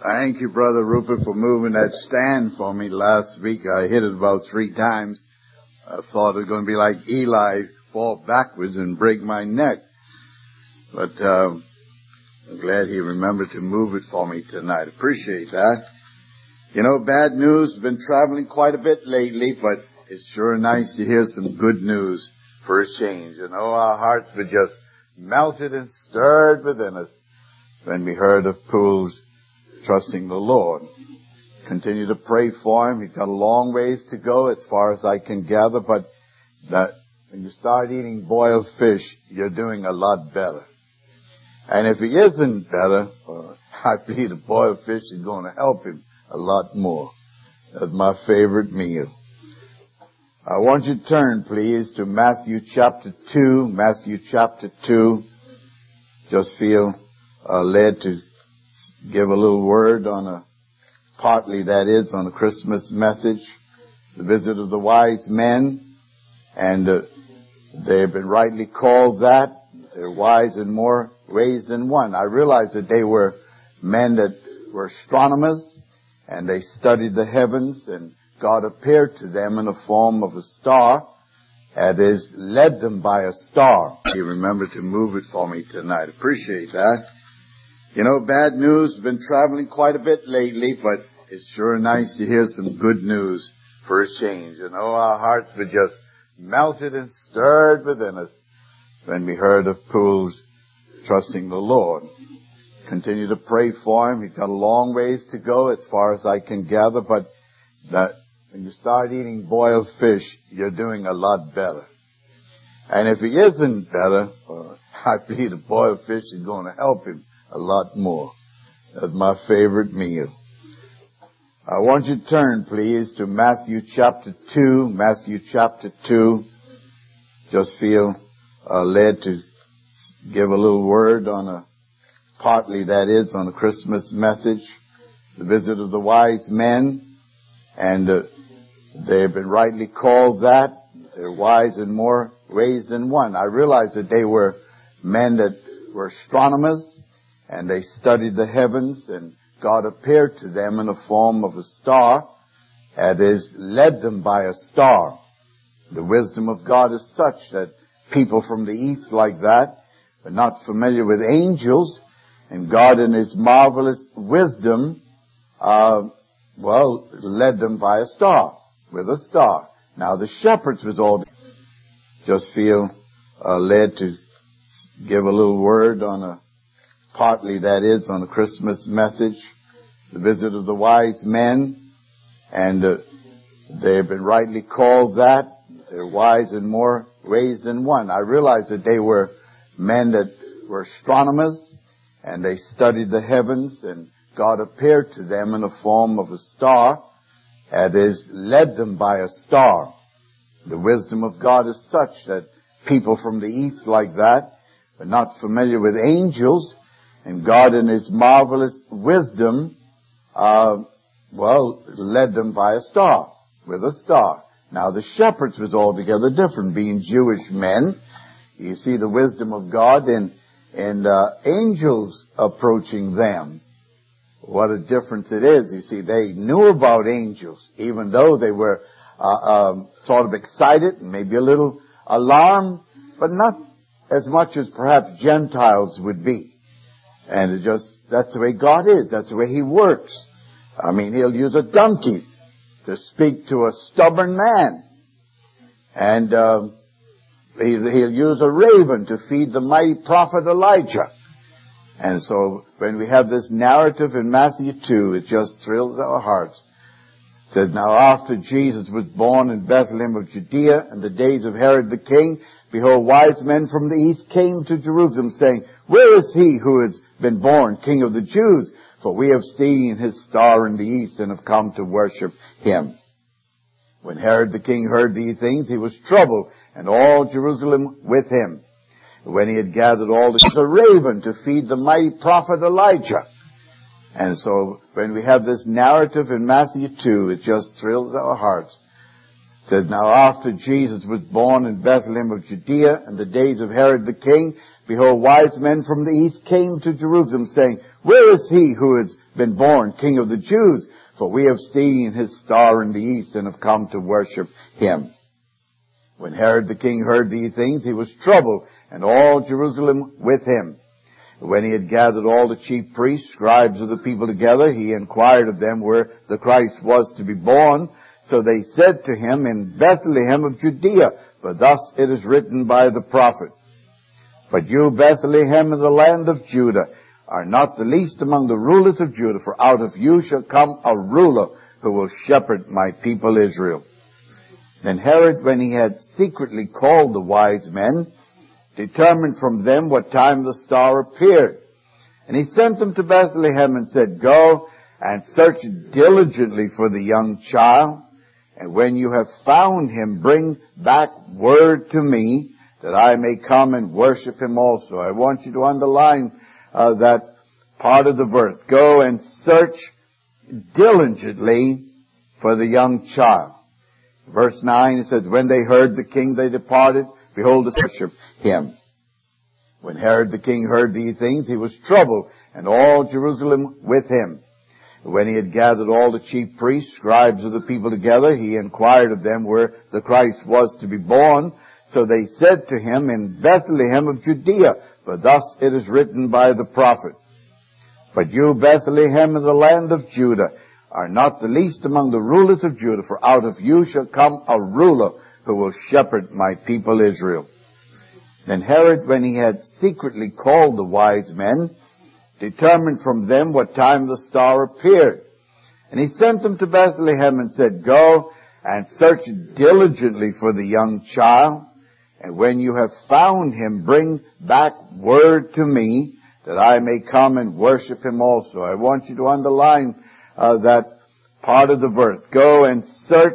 Thank you, Brother Rupert, for moving that stand for me last week. I hit it about 3 times. I thought it was going to be like Eli, fall backwards and break my neck. But I'm glad he remembered to move it for me tonight. Appreciate that. You know, bad news. Been traveling quite a bit lately, but it's sure nice to hear some good news for a change. You know, our hearts were just melted and stirred within us when we heard of Poole's trusting the Lord. Continue to pray for him. He's got a long ways to go as far as I can gather, but that when you start eating boiled fish, you're doing a lot better. And if he isn't better, I believe the boiled fish is going to help him a lot more. That's my favorite meal. I want you to turn, please, to Matthew chapter 2. Matthew chapter 2. Just feel led to give a little word on partly that is, on a Christmas message, the visit of the wise men, and they have been rightly called that. They're wise in more ways than one. I realized that they were men that were astronomers, and they studied the heavens, and God appeared to them in the form of a star, that is, led them by a star. You remember to move it for me tonight. Appreciate that. You know, bad news. Been traveling quite a bit lately, but it's sure nice to hear some good news for a change. You know, our hearts were just melted and stirred within us when we heard of Poole's trusting the Lord. Continue to pray for him. He's got a long ways to go as far as I can gather, but that when you start eating boiled fish, you're doing a lot better. And if he isn't better, I believe the boiled fish is going to help him a lot more. That's my favorite meal. I want you to turn, please, to Matthew chapter 2. Matthew chapter 2. Just feel led to give a little word on partly that is, on a Christmas message, the visit of the wise men, and they have been rightly called that. They're wise in more ways than one. I realized that they were men that were astronomers, and they studied the heavens, and God appeared to them in the form of a star, that is, led them by a star. The wisdom of God is such that people from the east like that are not familiar with angels, and God in His marvelous wisdom, led them by a star, with a star. Now the shepherds was all, just feel led to give a little word on partly that is, on a Christmas message, the visit of the wise men, and they have been rightly called that. They're wise in more ways than one. I realized that they were men that were astronomers, and they studied the heavens, and God appeared to them in the form of a star, that is, led them by a star. The wisdom of God is such that people from the east like that are not familiar with angels, and God in His marvelous wisdom, led them by a star, with a star. Now the shepherds was altogether different, being Jewish men. You see the wisdom of God in angels approaching them. What a difference it is. You see, they knew about angels, even though they were sort of excited and maybe a little alarmed, but not as much as perhaps Gentiles would be. And that's the way God is. That's the way He works. I mean, He'll use a donkey to speak to a stubborn man. And He'll use a raven to feed the mighty prophet Elijah. And so when we have this narrative in Matthew 2, it just thrills our hearts. It says, now after Jesus was born in Bethlehem of Judea in the days of Herod the king, behold, wise men from the east came to Jerusalem, saying, where is he who has been born King of the Jews? For we have seen his star in the east and have come to worship him. When Herod the king heard these things, he was troubled, and all Jerusalem with him. When he had gathered all the raven to feed the mighty prophet Elijah. And so when we have this narrative in Matthew 2, it just thrills our hearts. It says, now after Jesus was born in Bethlehem of Judea in the days of Herod the king, behold, wise men from the east came to Jerusalem, saying, Where is he who has been born King of the Jews? For we have seen his star in the east and have come to worship him. When Herod the king heard these things, he was troubled, and all Jerusalem with him. When he had gathered all the chief priests, scribes of the people together, he inquired of them where the Christ was to be born. So they said to him, In Bethlehem of Judea, for thus it is written by the prophet, But you, Bethlehem, in the land of Judah, are not the least among the rulers of Judah, for out of you shall come a ruler who will shepherd my people Israel. Then Herod, when he had secretly called the wise men, determined from them what time the star appeared. And he sent them to Bethlehem and said, Go and search diligently for the young child, and when you have found him, bring back word to me, that I may come and worship him also. I want you to underline that part of the verse. Go and search diligently for the young child. Verse 9, it says, When they heard the king, they departed, behold, to worship him. When Herod the king heard these things, he was troubled, and all Jerusalem with him. When he had gathered all the chief priests, scribes of the people together, he inquired of them where the Christ was to be born. So they said to him, In Bethlehem of Judea, for thus it is written by the prophet, But you, Bethlehem, in the land of Judah, are not the least among the rulers of Judah, for out of you shall come a ruler who will shepherd my people Israel. Then Herod, when he had secretly called the wise men, determined from them what time the star appeared. And he sent them to Bethlehem and said, Go and search diligently for the young child, and when you have found him, bring back word to me, that I may come and worship him also. I want you to underline that part of the verse. Go and search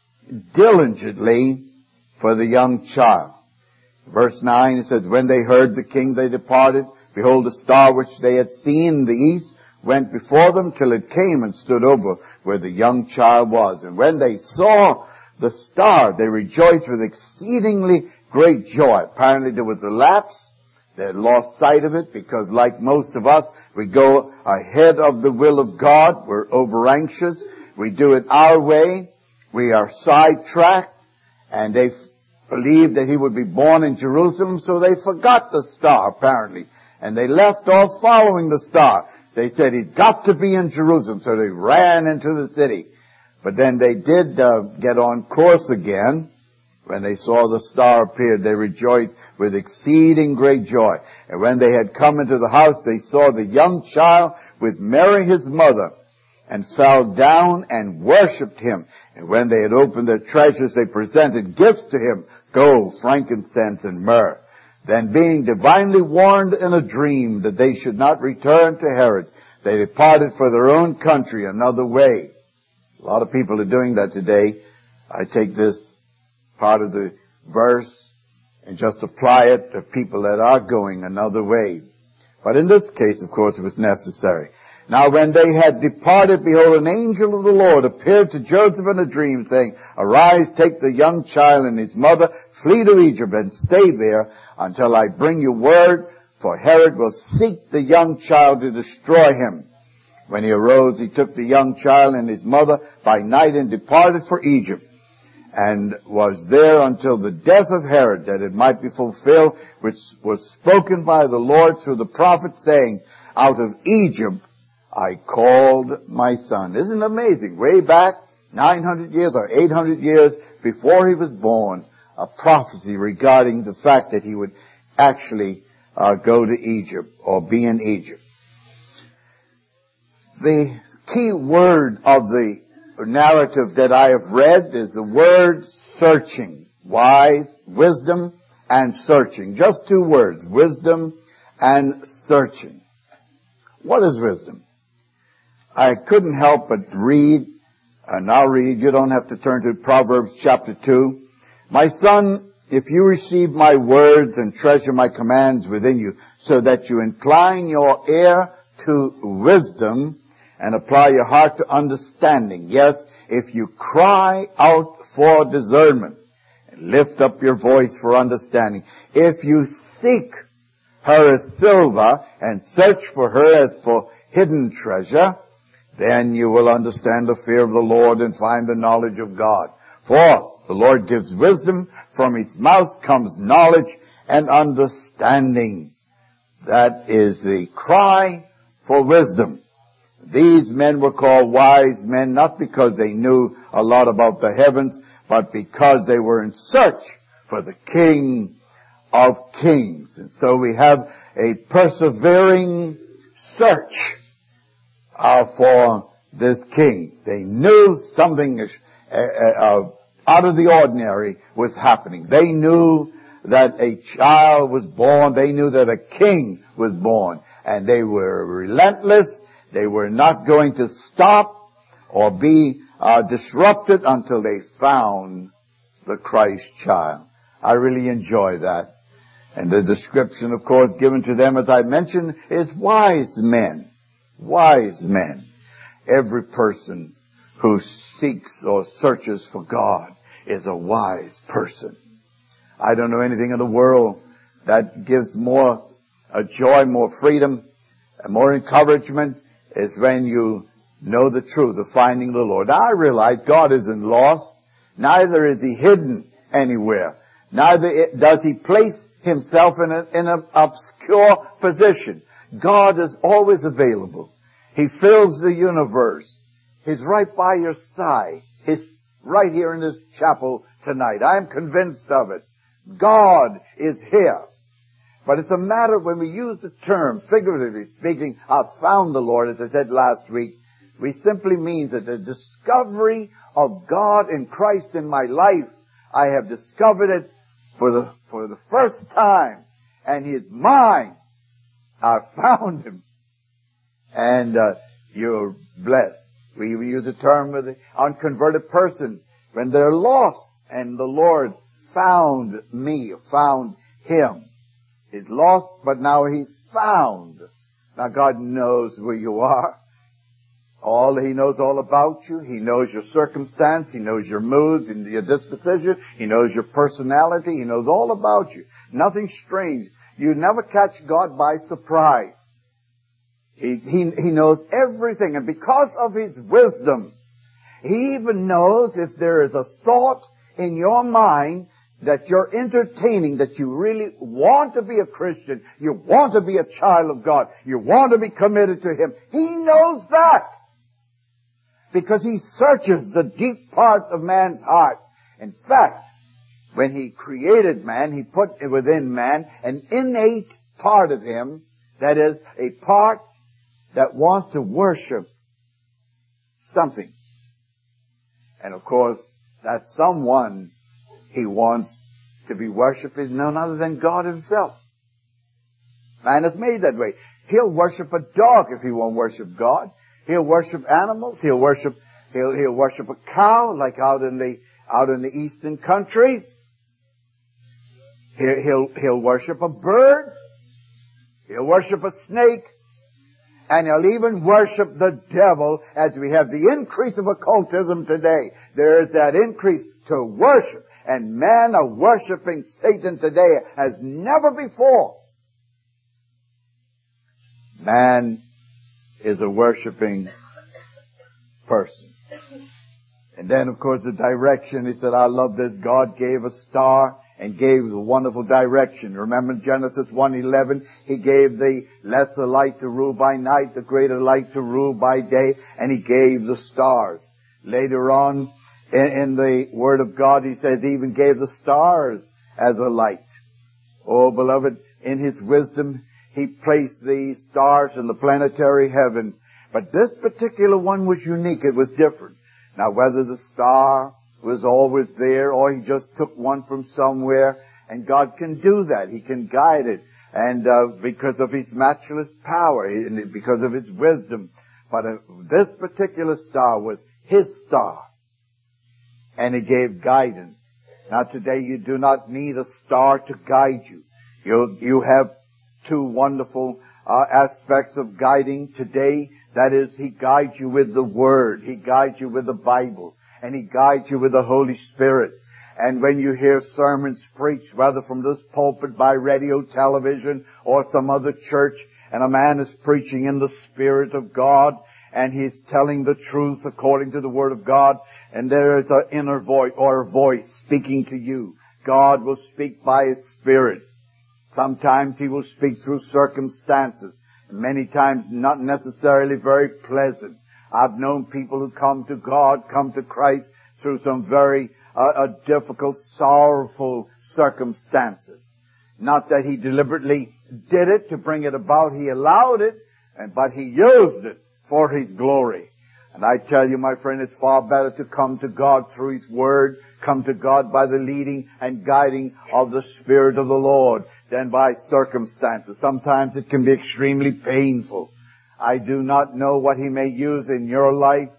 diligently for the young child. Verse 9, it says, When they heard the king, they departed. Behold, a star which they had seen in the east went before them till it came and stood over where the young child was. And when they saw the star, they rejoiced with exceedingly great joy. Apparently there was a lapse. They had lost sight of it because, like most of us, we go ahead of the will of God. We're over anxious. We do it our way. We are sidetracked. And they believed that he would be born in Jerusalem, so they forgot the star, apparently. And they left off following the star. They said he'd got to be in Jerusalem, so they ran into the city. But then they did get on course again. When they saw the star appear, they rejoiced with exceeding great joy. And when they had come into the house, they saw the young child with Mary his mother, and fell down and worshipped him. And when they had opened their treasures, they presented gifts to him, gold, frankincense, and myrrh. Then, being divinely warned in a dream that they should not return to Herod, they departed for their own country another way. A lot of people are doing that today. I take this part of the verse and just apply it to people that are going another way. But in this case, of course, it was necessary. Now when they had departed, behold, an angel of the Lord appeared to Joseph in a dream, saying, Arise, take the young child and his mother, flee to Egypt, and stay there until I bring you word, for Herod will seek the young child to destroy him. When he arose, he took the young child and his mother by night and departed for Egypt, and was there until the death of Herod, that it might be fulfilled, which was spoken by the Lord through the prophet, saying, Out of Egypt I called my son. Isn't it amazing? Way back, 900 years or 800 years before he was born, a prophecy regarding the fact that he would actually go to Egypt or be in Egypt. The key word of the narrative that I have read is the word searching. Wise, wisdom, and searching. Just two words, wisdom and searching. What is wisdom? I couldn't help but read, and I'll read, you don't have to turn to Proverbs chapter 2. My son, if you receive my words and treasure my commands within you, so that you incline your ear to wisdom and apply your heart to understanding. Yes, if you cry out for discernment and lift up your voice for understanding. If you seek her as silver and search for her as for hidden treasure, then you will understand the fear of the Lord and find the knowledge of God. For the Lord gives wisdom, from his mouth comes knowledge and understanding. That is the cry for wisdom. These men were called wise men not because they knew a lot about the heavens, but because they were in search for the King of Kings. And so we have a persevering search for this king. They knew something out of the ordinary was happening. They knew that a child was born. They knew that a king was born. And they were relentless. They were not going to stop or be disrupted until they found the Christ child. I really enjoy that. And the description, of course, given to them, as I mentioned, is wise men. Wise men. Every person who seeks or searches for God is a wise person. I don't know anything in the world that gives more joy, more freedom, and more encouragement is when you know the truth of finding the Lord. Now, I realize God isn't lost. Neither is he hidden anywhere. Neither does he place himself in an obscure position. God is always available. He fills the universe. He's right by your side. He's right here in this chapel tonight. I'm convinced of it. God is here. But it's a matter when we use the term, figuratively speaking, I've found the Lord, as I said last week, we simply means that the discovery of God in Christ in my life, I have discovered it for the first time, and he is mine. I found him. And you're blessed. We even use a term with the unconverted person when they're lost, and the Lord found me, found him. He's lost, but now he's found. Now God knows where you are. He knows all about you. He knows your circumstance. He knows your moods and your disposition. He knows your personality. He knows all about you. Nothing strange. You never catch God by surprise. He knows everything. And because of his wisdom, he even knows if there is a thought in your mind that you're entertaining, that you really want to be a Christian, you want to be a child of God, you want to be committed to him. He knows that. Because he searches the deep part of man's heart. In fact, when he created man, he put within man an innate part of him, that is, a part that wants to worship something. And of course, that someone he wants to be worshipped is none other than God himself. Man is made that way. He'll worship a dog if he won't worship God. He'll worship animals. He'll worship a cow, like out in the eastern countries. He'll worship a bird. He'll worship a snake. And he'll even worship the devil, as we have the increase of occultism today. There is that increase to worship. And men are worshiping Satan today as never before. Man is a worshiping person. And then, of course, the direction. He said, I love this. God gave a star and gave the wonderful direction. Remember Genesis 1:11, he gave the lesser light to rule by night, the greater light to rule by day, and he gave the stars. Later on in the Word of God, he says he even gave the stars as a light. Oh, beloved, in his wisdom, he placed the stars in the planetary heaven. But this particular one was unique. It was different. Now, whether the star was always there or he just took one from somewhere, and God can do that. He can guide it. And because of his matchless power, because of his wisdom. But this particular star was his star. And it gave guidance. Now today you do not need a star to guide you. You have two wonderful aspects of guiding today. That is, he guides you with the Word. He guides you with the Bible. And he guides you with the Holy Spirit. And when you hear sermons preached, whether from this pulpit, by radio, television, or some other church, and a man is preaching in the Spirit of God, and he's telling the truth according to the Word of God, and there is an inner voice, or a voice speaking to you. God will speak by His Spirit. Sometimes He will speak through circumstances, and many times not necessarily very pleasant. I've known people who come to God, come to Christ through some very difficult, sorrowful circumstances. Not that He deliberately did it to bring it about. He allowed it, but He used it for His glory. And I tell you, my friend, it's far better to come to God through His Word, come to God by the leading and guiding of the Spirit of the Lord than by circumstances. Sometimes it can be extremely painful. I do not know what He may use in your life.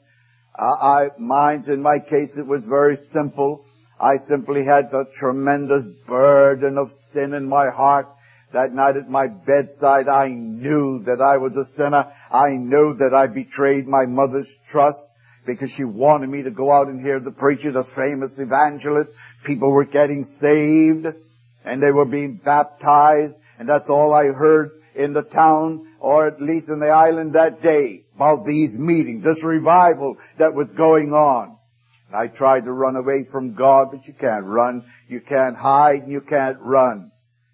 In my case, it was very simple. I simply had a tremendous burden of sin in my heart. That night at my bedside, I knew that I was a sinner. I knew that I betrayed my mother's trust because she wanted me to go out and hear the preacher, the famous evangelist. People were getting saved and they were being baptized, and that's all I heard in the town, or at least in the island that day, about these meetings, this revival that was going on. And I tried to run away from God, but you can't run, you can't hide, and you can't run.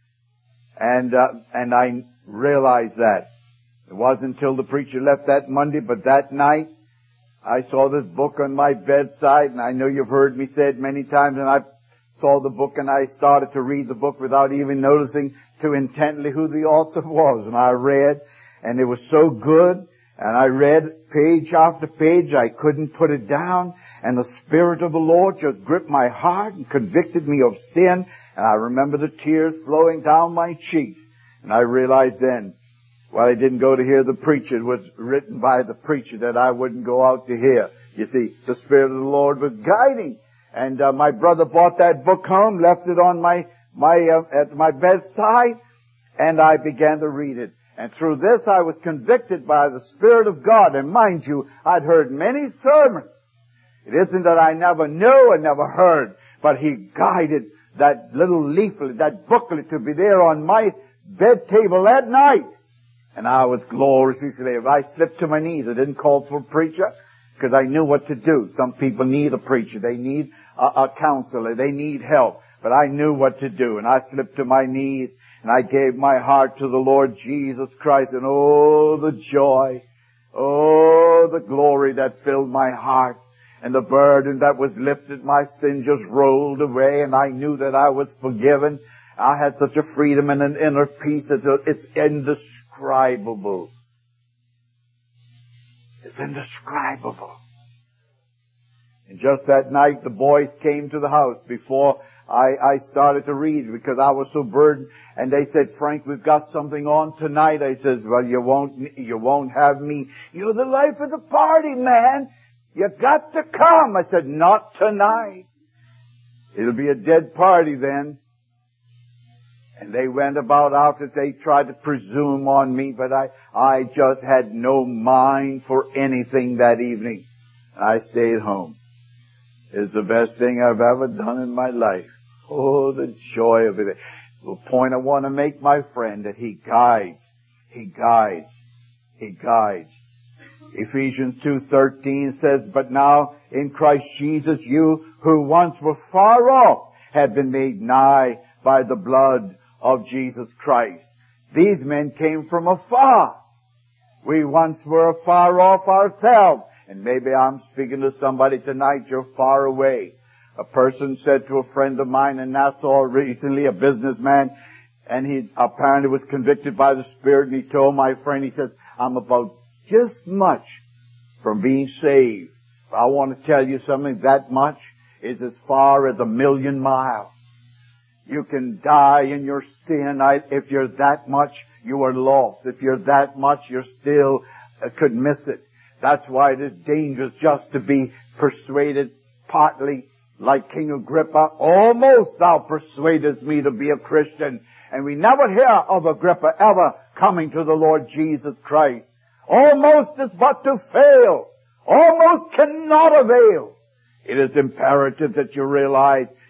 And I realized that. It wasn't until the preacher left that Monday, but that night, I saw this book on my bedside, and I know you've heard me say it many times, and I saw the book and I started to read the book without even noticing too intently who the author was. And I read, and it was so good, and I read page after page. I couldn't put it down, and the Spirit of the Lord just gripped my heart and convicted me of sin, and I remember the tears flowing down my cheeks. And I realized then, well, I didn't go to hear the preacher. It was written by the preacher that I wouldn't go out to hear. You see, the Spirit of the Lord was guiding. And my brother brought that book home, left it on at my bedside, and I began to read it. And through this I was convicted by the Spirit of God. And mind you, I'd heard many sermons. It isn't that I never knew and never heard, but He guided that little leaflet, that booklet to be there on my bed table that night. And I was gloriously saved. I slipped to my knees. I didn't call for a preacher because I knew what to do. Some people need a preacher. They need a counselor. They need help. But I knew what to do. And I slipped to my knees and I gave my heart to the Lord Jesus Christ. And oh, the joy. Oh, the glory that filled my heart. And the burden that was lifted. My sin just rolled away. And I knew that I was forgiven. I had such a freedom and an inner peace. It's indescribable. It's indescribable. And just that night, the boys came to the house before I started to read because I was so burdened. And they said, Frank, we've got something on tonight. I says, well, you won't have me. You're the life of the party, man. You got to come. I said, not tonight. It'll be a dead party then. And they went about after they tried to presume on me, but I just had no mind for anything that evening. I stayed home. It's the best thing I've ever done in my life. Oh, the joy of it. The point I want to make, my friend, that He guides. He guides. He guides. Ephesians 2:13 says, but now in Christ Jesus, you who once were far off have been made nigh by the blood of Jesus Christ. These men came from afar. We once were far off ourselves. And maybe I'm speaking to somebody tonight, you're far away. A person said to a friend of mine in Nassau recently, a businessman, and he apparently was convicted by the Spirit, and he told my friend, he said, I'm about just much from being saved. But I want to tell you something, that much is as far as 1,000,000 miles. You can die in your sin. If you're that much, you are lost. If you're that much, you still could miss it. That's why it is dangerous just to be persuaded, partly like King Agrippa. Almost thou persuadest me to be a Christian. And we never hear of Agrippa ever coming to the Lord Jesus Christ. Almost is but to fail. Almost cannot avail. It is imperative that you realize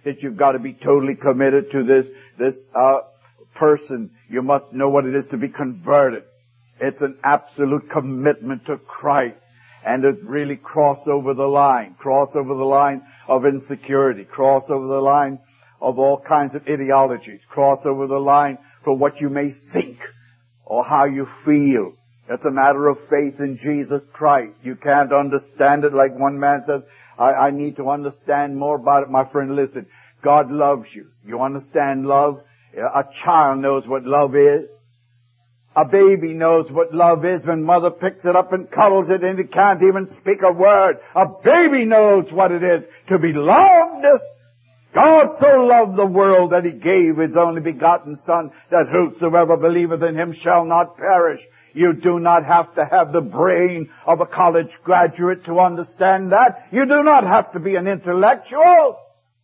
that you've got to be totally committed to this person. You must know what it is to be converted. It's an absolute commitment to Christ. And it really cross over the line of insecurity, cross over the line of all kinds of ideologies, cross over the line for what you may think or how you feel. It's a matter of faith in Jesus Christ. You can't understand it like one man says, I need to understand more about it. My friend, listen, God loves you. You understand love? A child knows what love is. A baby knows what love is when mother picks it up and cuddles it and it can't even speak a word. A baby knows what it is to be loved. God so loved the world that He gave His only begotten Son, that whosoever believeth in Him shall not perish. You do not have to have the brain of a college graduate to understand that. You do not have to be an intellectual.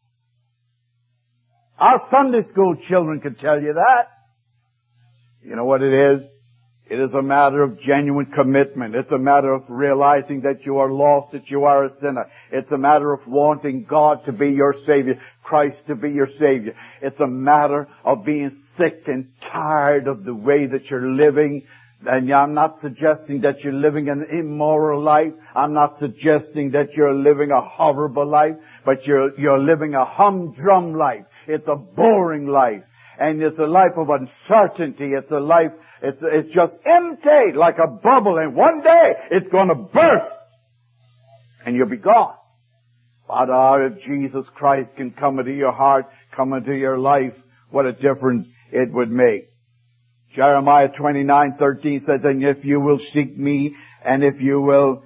Our Sunday school children can tell you that. You know what it is? It is a matter of genuine commitment. It's a matter of realizing that you are lost, that you are a sinner. It's a matter of wanting God to be your Savior, Christ to be your Savior. It's a matter of being sick and tired of the way that you're living. And I'm not suggesting that you're living an immoral life. I'm not suggesting that you're living a horrible life, but you're living a humdrum life. It's a boring life. And it's a life of uncertainty. It's a life, it's just empty, like a bubble. And one day, it's going to burst. And you'll be gone. But if Jesus Christ can come into your heart, come into your life, what a difference it would make. Jeremiah 29:13 says, and if you will seek me, and if you will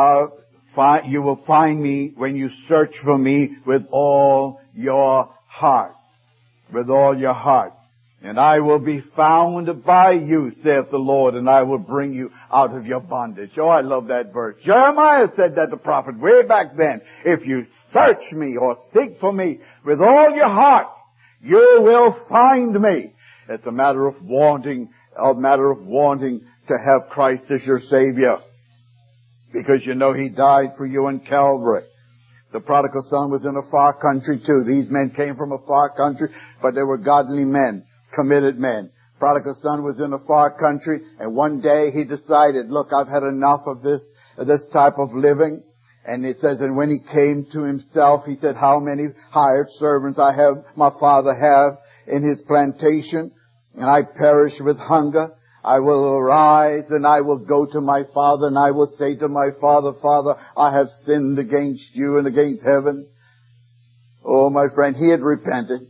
find me when you search for me with all your heart. With all your heart. And I will be found by you, saith the Lord, and I will bring you out of your bondage. Oh, I love that verse. Jeremiah said that, the prophet, way back then. If you search me or seek for me with all your heart, you will find me. It's a matter of wanting to have Christ as your Savior. Because you know He died for you in Calvary. The prodigal son was in a far country too. These men came from a far country, but they were godly men, committed men. Prodigal son was in a far country, and one day he decided, look, I've had enough of this type of living. And it says, and when he came to himself, he said, how many hired servants my father have in his plantation, and I perish with hunger. I will arise and I will go to my father and I will say to my father, Father, I have sinned against you and against heaven. Oh, my friend, he had repented.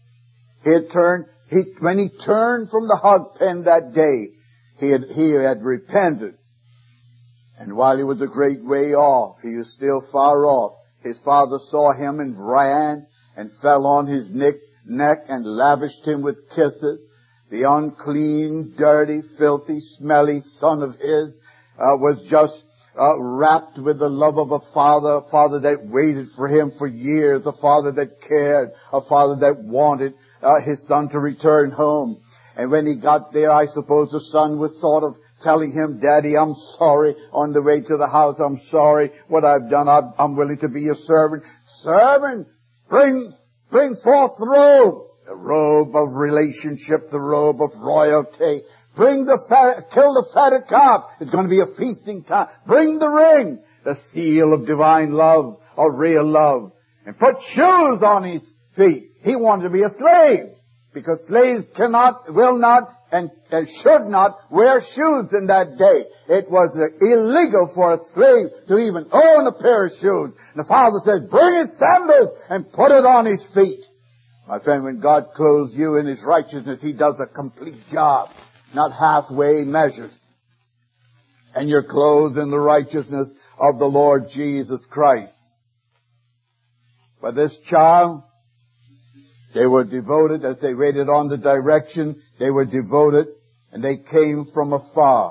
When he turned from the hog pen that day, he had repented. And while he was a great way off, he was still far off. His father saw him and ran and fell on his neck and lavished him with kisses. The unclean, dirty, filthy, smelly son of his was just wrapped with the love of a father that waited for him for years, a father that cared, a father that wanted his son to return home. And when he got there, I suppose the son was sort of telling him, Daddy, I'm sorry. On the way to the house, I'm sorry what I've done. I'm willing to be your servant. Servant, bring forth the robe. The robe of relationship, the robe of royalty. Kill the fatted calf. It's going to be a feasting time. Bring the ring, the seal of divine love, of real love. And put shoes on his feet. He wanted to be a slave, because slaves will not, and should not wear shoes in that day. It was illegal for a slave to even own a pair of shoes. And the father says, bring his sandals and put it on his feet. My friend, when God clothes you in His righteousness, He does a complete job, not halfway measures. And you're clothed in the righteousness of the Lord Jesus Christ. But this child, they were devoted as they waited on the direction. They were devoted, and they came from afar.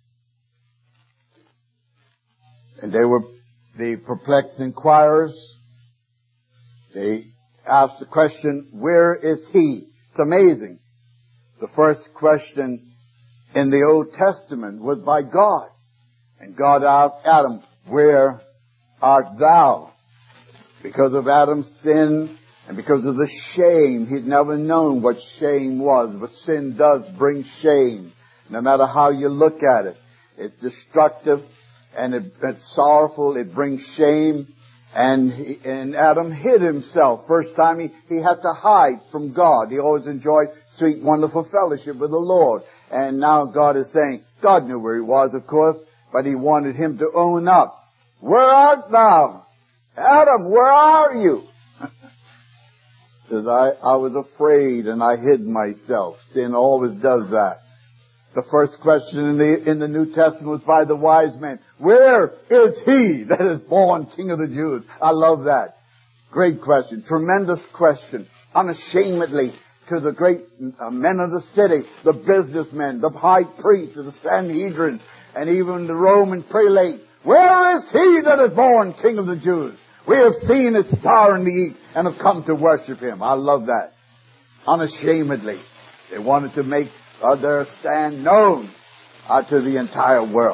And they were the perplexed inquirers. They asked the question, where is He? It's amazing. The first question in the Old Testament was by God. And God asked Adam, where art thou? Because of Adam's sin And because of the shame, he'd never known what shame was. But sin does bring shame, no matter how you look at it. It's destructive and it's sorrowful. It brings shame. And Adam hid himself. First time he had to hide from God. He always enjoyed sweet, wonderful fellowship with the Lord. And now God is saying, God knew where he was, of course, but he wanted him to own up. Where art thou? Adam, where are you? Says, I was afraid and I hid myself. Sin always does that. The first question in the New Testament was by the wise men. Where is he that is born King of the Jews? I love that. Great question. Tremendous question. Unashamedly to the great men of the city, the businessmen, the high priests, the Sanhedrin, and even the Roman prelate. Where is he that is born King of the Jews? We have seen his star in the east and have come to worship him. I love that. Unashamedly. They wanted to make their stand known to the entire world.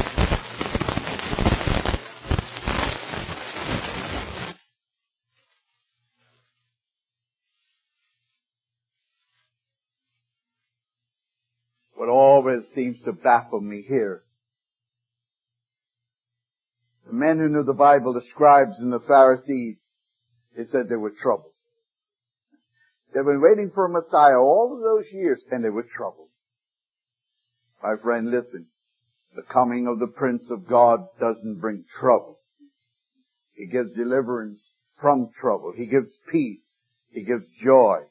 What always seems to baffle me here, the men who knew the Bible, the scribes and the Pharisees, they said they were troubled. They've been waiting for a Messiah all of those years, and they were troubled. My friend, listen. The coming of the Prince of God doesn't bring trouble. He gives deliverance from trouble. He gives peace. He gives joy.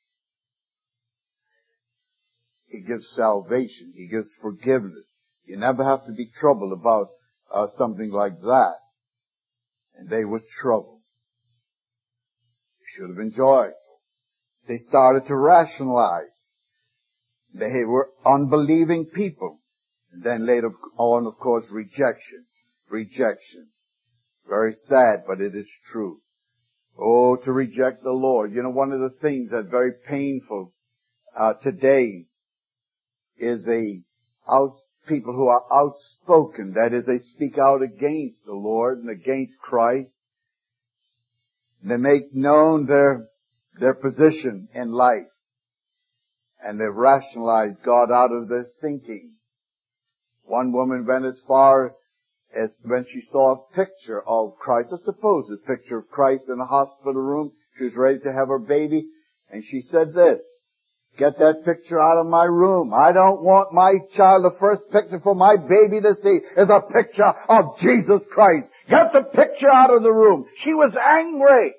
He gives salvation. He gives forgiveness. You never have to be troubled about something like that. And they were troubled. They should have enjoyed. They started to rationalize. They were unbelieving people. And then later on, of course, rejection. Rejection. Very sad, but it is true. Oh, to reject the Lord. You know, one of the things that's very painful today is people who are outspoken. That is, they speak out against the Lord and against Christ. They make known their position in life. And they've rationalized God out of their thinking. One woman went as far as when she saw a picture of Christ, a supposed picture of Christ in a hospital room. She was ready to have her baby. And she said this, get that picture out of my room. I don't want my child, the first picture for my baby to see is a picture of Jesus Christ. Get the picture out of the room. She was angry.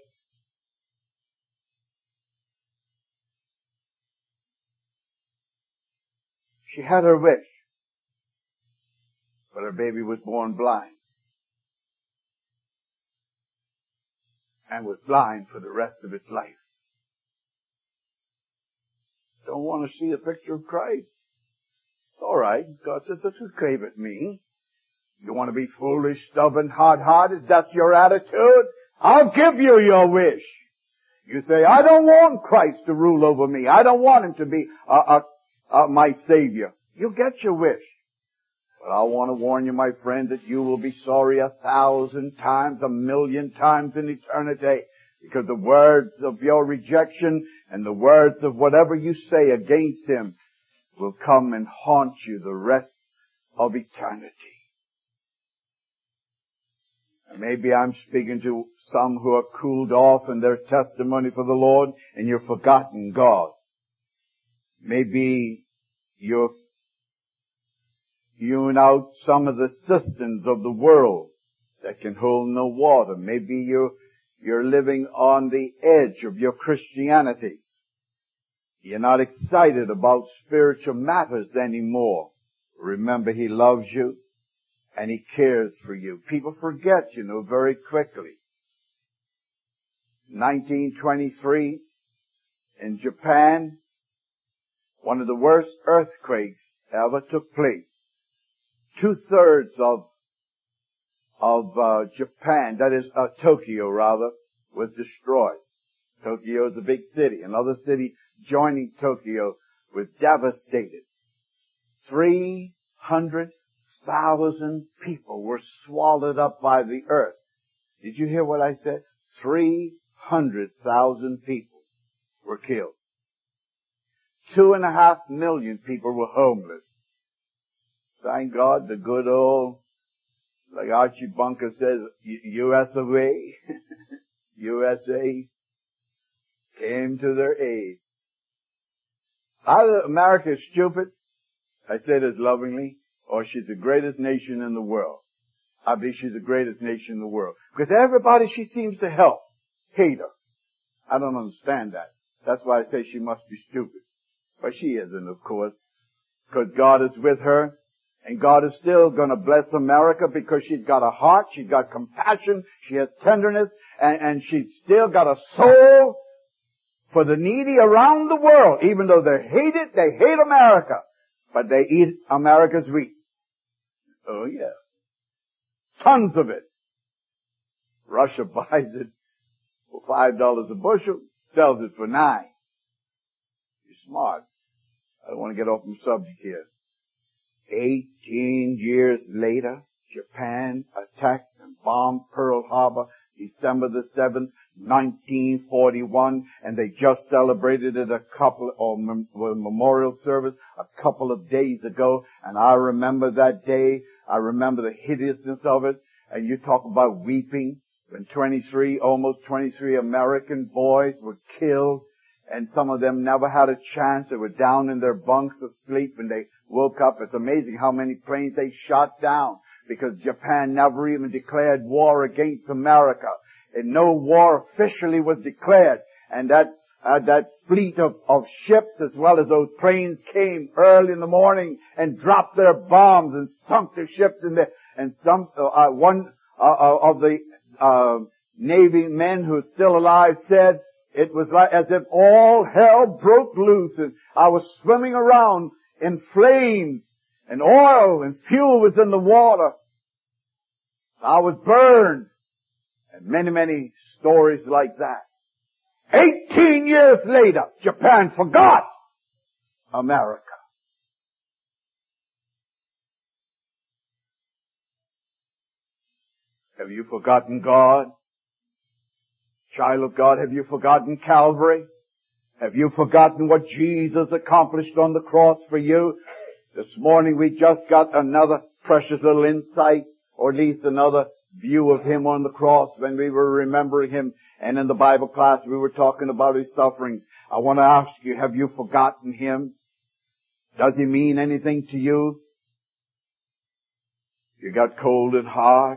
She had her wish, but her baby was born blind. And was blind for the rest of its life. Don't want to see a picture of Christ? All right. God says, that's okay with me. You want to be foolish, stubborn, hard-hearted? That's your attitude? I'll give you your wish. You say, I don't want Christ to rule over me. I don't want him to be my Savior. You'll get your wish. But I want to warn you, my friend, that you will be sorry 1,000 times, 1,000,000 times in eternity. Because the words of your rejection and the words of whatever you say against him will come and haunt you the rest of eternity. And maybe I'm speaking to some who are cooled off in their testimony for the Lord and you've forgotten God. Maybe you've hewn out some of the cisterns of the world that can hold no water. Maybe you're living on the edge of your Christianity. You're not excited about spiritual matters anymore. Remember, he loves you and he cares for you. People forget, very quickly. 1923 in Japan, one of the worst earthquakes ever took place. 2/3 of Japan, that is Tokyo rather, was destroyed. Tokyo is a big city. Another city joining Tokyo was devastated. 300,000 people were swallowed up by the earth. Did you hear what I said? 600,000 people were killed. 2.5 million people were homeless. Thank God the good old, like Archie Bunker says, US of A, USA came to their aid. Either America is stupid, I say this lovingly, or she's the greatest nation in the world. I believe she's the greatest nation in the world. Because everybody she seems to help hate her. I don't understand that. That's why I say she must be stupid. But she isn't, of course. Because God is with her. And God is still going to bless America because she's got a heart, she's got compassion, she has tenderness, and she's still got a soul for the needy around the world. Even though they hate it, they hate America. But they eat America's wheat. Oh yes. Tons of it. Russia buys it for $5 a bushel, sells it for $9. You're smart. I don't want to get off the subject here. 18 years later, Japan attacked and bombed Pearl Harbor, December the 7th, 1941, and they just celebrated it memorial service a couple of days ago, and I remember that day. I remember the hideousness of it, and you talk about weeping when almost 23 American boys were killed, and some of them never had a chance. They were down in their bunks asleep when they woke up. It's amazing how many planes they shot down because Japan never even declared war against America. And no war officially was declared. And that fleet of ships as well as those planes came early in the morning and dropped their bombs and sunk their ships in there. And one of the Navy men who's still alive said, it was like as if all hell broke loose and I was swimming around in flames and oil and fuel was in the water. I was burned. And many, many stories like that. 18 years later, Japan forgot America. Have you forgotten God? Child of God, have you forgotten Calvary? Have you forgotten what Jesus accomplished on the cross for you? This morning we just got another precious little insight, or at least another view of Him on the cross when we were remembering Him. And in the Bible class we were talking about His sufferings. I want to ask you, have you forgotten Him? Does He mean anything to you? You got cold and hard?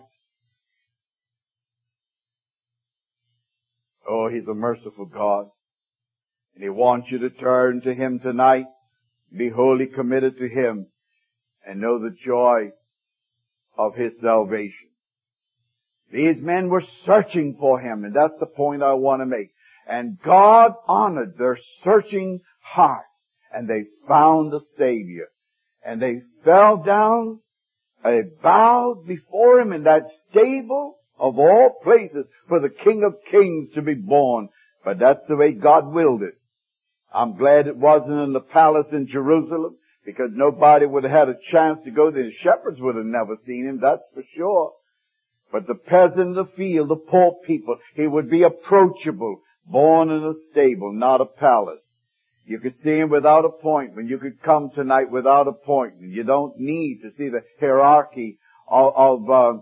Oh, He's a merciful God. And He wants you to turn to Him tonight, be wholly committed to Him, and know the joy of His salvation. These men were searching for Him, and that's the point I want to make. And God honored their searching heart, and they found the Savior. And they fell down, and they bowed before Him in that stable of all places for the King of Kings to be born. But that's the way God willed it. I'm glad it wasn't in the palace in Jerusalem, because nobody would have had a chance to go there. The shepherds would have never seen Him, that's for sure. But the peasant in the field, the poor people, He would be approachable, born in a stable, not a palace. You could see Him without appointment. You could come tonight without appointment. You don't need to see the hierarchy of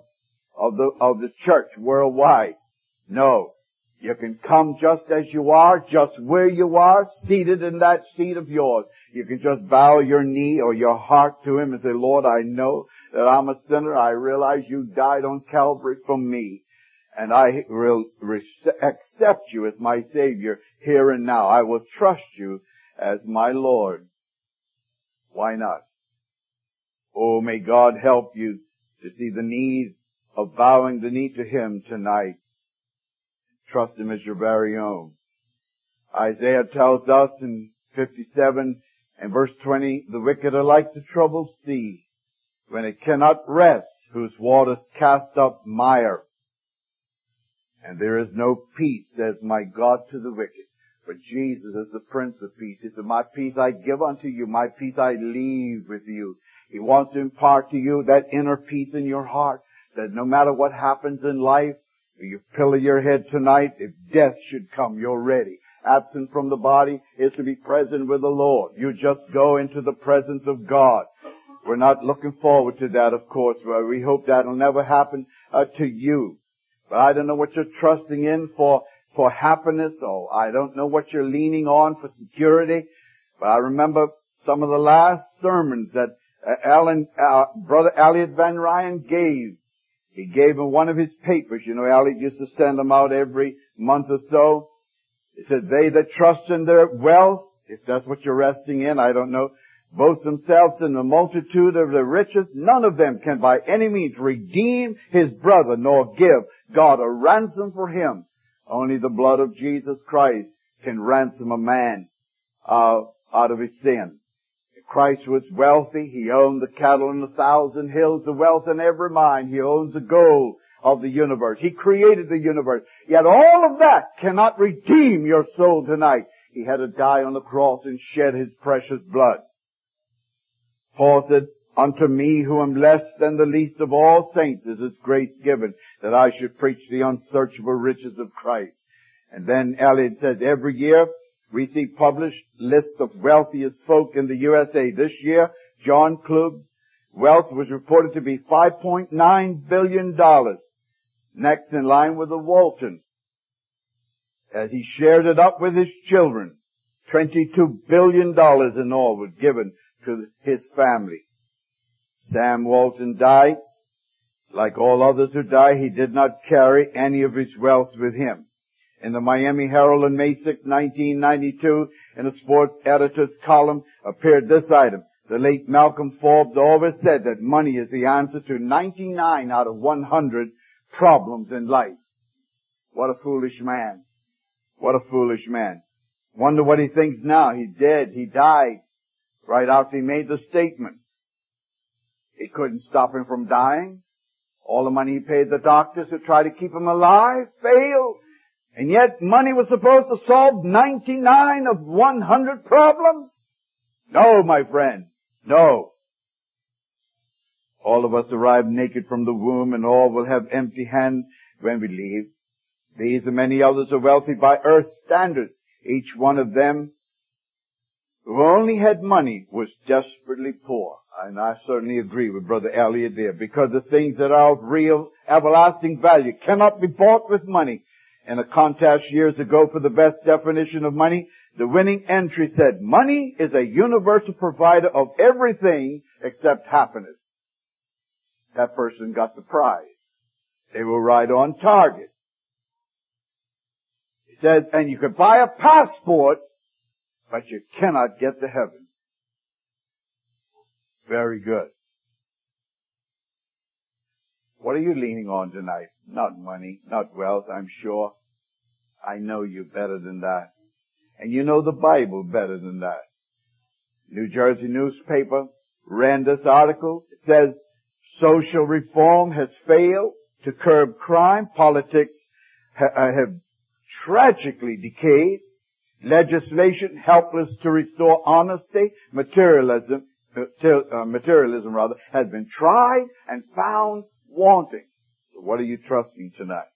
the church worldwide. No. You can come just as you are, just where you are, seated in that seat of yours. You can just bow your knee or your heart to Him and say, Lord, I know that I'm a sinner. I realize You died on Calvary for me. And I will accept You as my Savior here and now. I will trust You as my Lord. Why not? Oh, may God help you to see the need of bowing the knee to Him tonight. Trust Him as your very own. Isaiah tells us in 57 and verse 20, the wicked are like the troubled sea, when it cannot rest, whose waters cast up mire. And there is no peace, says my God, to the wicked. But Jesus is the Prince of Peace. He said, my peace I give unto you, my peace I leave with you. He wants to impart to you that inner peace in your heart, that no matter what happens in life, You pillow your head tonight. If death should come, you're ready. Absent from the body is to be present with the Lord. You just go into the presence of God. We're not looking forward to that, of course. We hope that'll never happen to you. But I don't know what you're trusting in for happiness, or I don't know what you're leaning on for security. But I remember some of the last sermons that Brother Elliot Van Ryan gave. He gave in one of his papers. You know, Elliot used to send them out every month or so. He said, they that trust in their wealth, if that's what you're resting in, I don't know, boast themselves in the multitude of their riches. None of them can by any means redeem his brother, nor give God a ransom for him. Only the blood of Jesus Christ can ransom a man out of his sin. Christ was wealthy. He owned the cattle on 1,000 hills, the wealth in every mine. He owns the gold of the universe. He created the universe. Yet all of that cannot redeem your soul tonight. He had to die on the cross and shed his precious blood. Paul said, unto me who am less than the least of all saints is this grace given, that I should preach the unsearchable riches of Christ. And then Elliot said, every year we see published list of wealthiest folk in the USA. This year, John Klug's wealth was reported to be $5.9 billion. Next in line was the Walton, as he shared it up with his children. $22 billion in all was given to his family. Sam Walton died. Like all others who die, he did not carry any of his wealth with him. In the Miami Herald on May 6, 1992, in a sports editor's column appeared this item. The late Malcolm Forbes always said that money is the answer to 99 out of 100 problems in life. What a foolish man. What a foolish man. Wonder what he thinks now. He's dead. He died right after he made the statement. It couldn't stop him from dying. All the money he paid the doctors to try to keep him alive failed. And yet money was supposed to solve 99 of 100 problems? No, my friend. No. All of us arrive naked from the womb, and all will have empty hands when we leave. These and many others are wealthy by earth's standards. Each one of them who only had money was desperately poor. And I certainly agree with Brother Elliot there, because the things that are of real, everlasting value cannot be bought with money. In a contest years ago for the best definition of money, the winning entry said, money is a universal provider of everything except happiness. That person got the prize. They were right on target. He said, and you could buy a passport, but you cannot get to heaven. Very good. What are you leaning on tonight? Not money, not wealth, I'm sure. I know you better than that. And you know the Bible better than that. New Jersey newspaper ran this article. It says, social reform has failed to curb crime. Politics have tragically decayed. Legislation helpless to restore honesty. Materialism has been tried and found wanting. So what are you trusting tonight?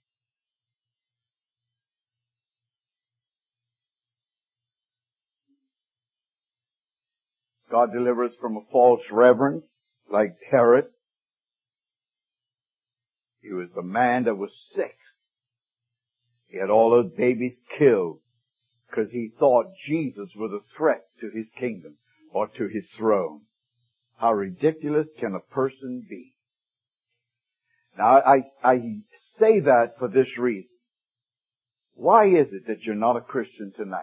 God delivers from a false reverence like Herod. He was a man that was sick. He had all those babies killed because he thought Jesus was a threat to his kingdom or to his throne. How ridiculous can a person be? Now, I say that for this reason. Why is it that you're not a Christian tonight?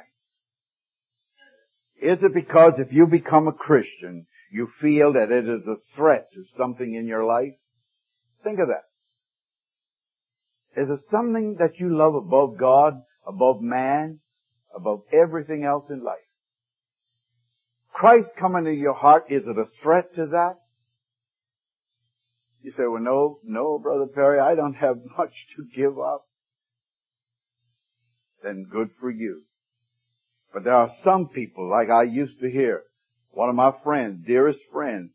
Is it because if you become a Christian, you feel that it is a threat to something in your life? Think of that. Is it something that you love above God, above man, above everything else in life? Christ coming into your heart, is it a threat to that? You say, well, no, Brother Perry, I don't have much to give up. Then good for you. But there are some people, like I used to hear, one of my friends, dearest friends,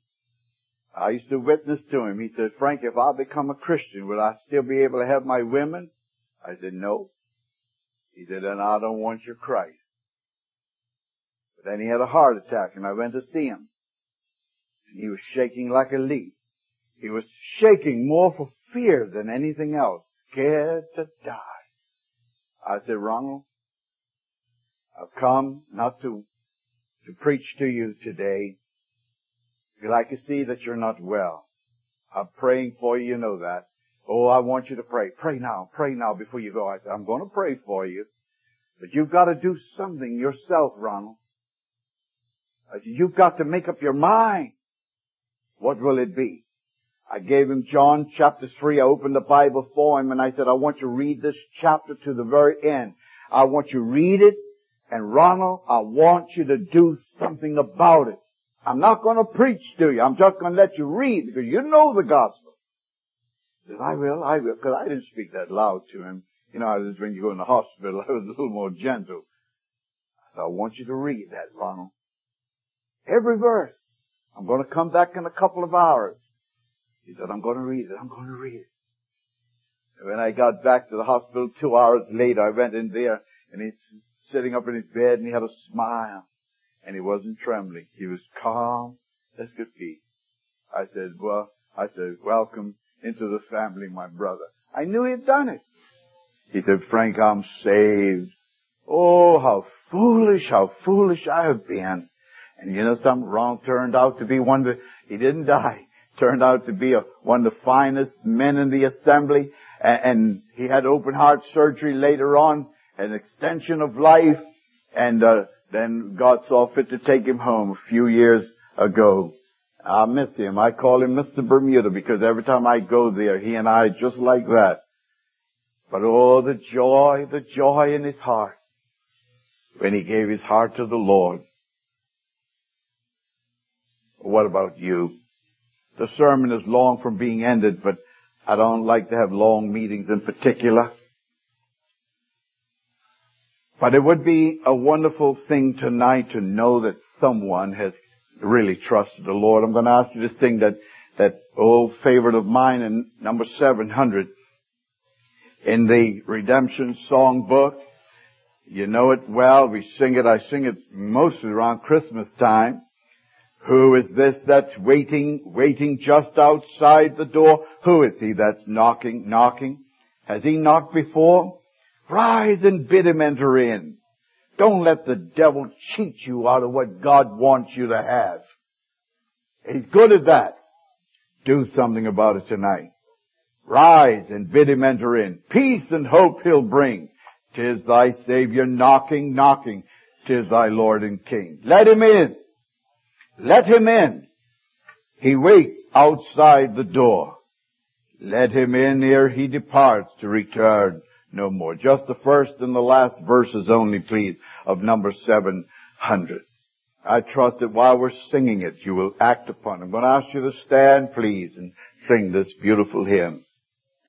I used to witness to him. He said, Frank, if I become a Christian, will I still be able to have my women? I said, no. He said, and I don't want your Christ. But then he had a heart attack, and I went to see him. And he was shaking like a leaf. He was shaking more for fear than anything else, scared to die. I said, Ronald, I've come not to preach to you today, because I can see that you're not well. I'm praying for you, you know that. Oh, I want you to pray. Pray now before you go. I said, I'm going to pray for you, but you've got to do something yourself, Ronald. I said, you've got to make up your mind. What will it be? I gave him John chapter 3. I opened the Bible for him and I said, I want you to read this chapter to the very end. I want you to read it, and Ronald, I want you to do something about it. I'm not going to preach to you. I'm just going to let you read because you know the gospel. He said, I will, because I didn't speak that loud to him. You know, when you go in the hospital, I was a little more gentle. I said, I want you to read that, Ronald. Every verse. I'm going to come back in a couple of hours. He said, I'm going to read it. I'm going to read it. And when I got back to the hospital 2 hours later, I went in there and he's sitting up in his bed and he had a smile. And he wasn't trembling. He was calm as could be. I said, welcome into the family, my brother. I knew he had done it. He said, Frank, I'm saved. Oh, how foolish I have been. And you know something? Ron turned out to be he didn't die. Turned out to be one of the finest men in the assembly. And he had open heart surgery later on, an extension of life. And then God saw fit to take him home a few years ago. I miss him. I call him Mr. Bermuda because every time I go there, he and I just like that. But oh, the joy in his heart when he gave his heart to the Lord. What about you? The sermon is long from being ended, but I don't like to have long meetings in particular. But it would be a wonderful thing tonight to know that someone has really trusted the Lord. I'm going to ask you to sing that old favorite of mine in number 700 in the Redemption Song Book. You know it well. We sing it. I sing it mostly around Christmas time. Who is this that's waiting just outside the door? Who is he that's knocking? Has he knocked before? Rise and bid him enter in. Don't let the devil cheat you out of what God wants you to have. He's good at that. Do something about it tonight. Rise and bid him enter in. Peace and hope he'll bring. 'Tis thy Savior knocking. 'Tis thy Lord and King. Let him in. Let him in. He waits outside the door. Let him in ere he departs to return no more. Just the first and the last verses only, please, of number 700. I trust that while we're singing it, you will act upon it. I'm going to ask you to stand, please, and sing this beautiful hymn.